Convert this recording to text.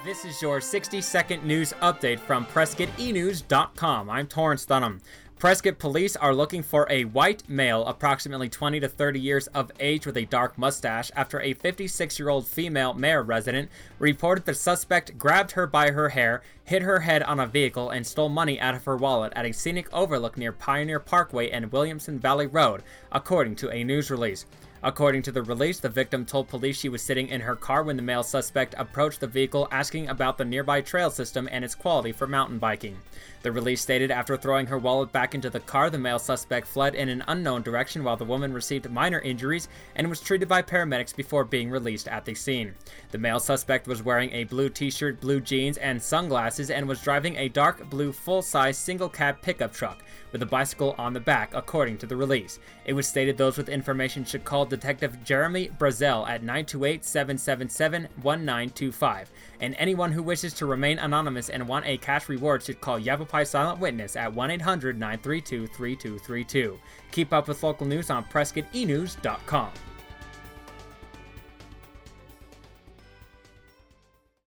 This is your 60-second news update from PrescottEnews.com. I'm Torrance Dunham. Prescott police are looking for a white male approximately 20 to 30 years of age with a dark mustache after a 56-year-old female Mare resident reported the suspect grabbed her by her hair, hit her head on a vehicle, and stole money out of her wallet at a scenic overlook near Pioneer Parkway and Williamson Valley Road, according to a news release. According to the release, the victim told police she was sitting in her car when the male suspect approached the vehicle asking about the nearby trail system and its quality for mountain biking. The release stated after throwing her wallet back into the car, the male suspect fled in an unknown direction while the woman received minor injuries and was treated by paramedics before being released at the scene. The male suspect was wearing a blue t-shirt, blue jeans, and sunglasses and was driving a dark blue full-size single-cab pickup truck with a bicycle on the back, according to the release. It was stated those with information should call Detective Jeremy Brazel at 928-777-1925, and anyone who wishes to remain anonymous and want a cash reward should call Yavapai Silent Witness at 1-800-932-3232. Keep up with local news on PrescottEnews.com.